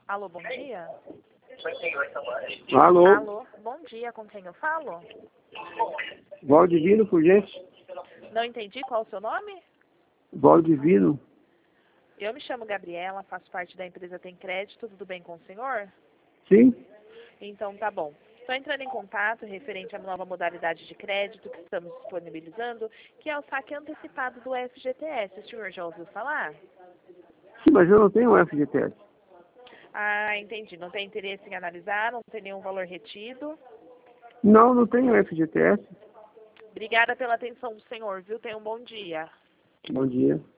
Alô, bom dia? Alô? Alô, bom dia, com quem eu falo? Valdivino, por gente? Não entendi, qual o seu nome? Valdivino? Eu me chamo Gabriela, faço parte da empresa Tem Crédito, tudo bem com o senhor? Sim? Então tá bom. Estou entrando em contato referente à nova modalidade de crédito que estamos disponibilizando, que é o saque antecipado do FGTS. O senhor já ouviu falar? Sim, mas eu não tenho FGTS. Ah, entendi. Não tem interesse em analisar, não tem nenhum valor retido. Não, não tenho FGTS. Obrigada pela atenção do senhor, viu? Tenha um bom dia. Bom dia.